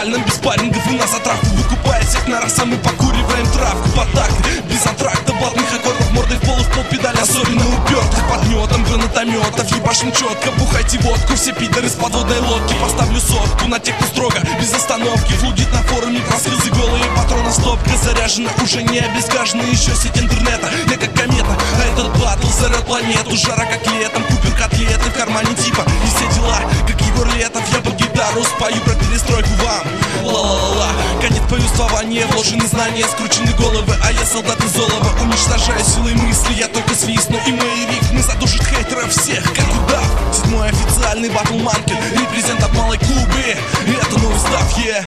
официальном без парингов у нас отравку, выкупая всех на раз, а мы покуриваем травку под такты, без антракта, блатных аккордов, мордой в пол, в пол педаль, особенно упертых подметом гранатометов. Ебашим четко, бухайте водку, все пидоры с подводной лодки. Поставлю сотку на тех, кто строго, без остановки флудит на форуме про слезы, голые патроны, стопка заряжена, уже не обезгажена, еще сеть интернета. Я как комета, а этот батл зарет планету, жара как летом, купер котлеты в кармане типа, и все дела, как Егор Летов. Я под гитару спою про перестройку вам. Ла-ла-ла-ла, конец повествования, вложены знания, скручены головы, а я солдат из олова. Уничтожаю силой мысли, я только свистну, и мои рифмы задушат хейтеров всех, как удав. Седьмой официальный батл манкин, репрезент от малой Кубы, это новый став,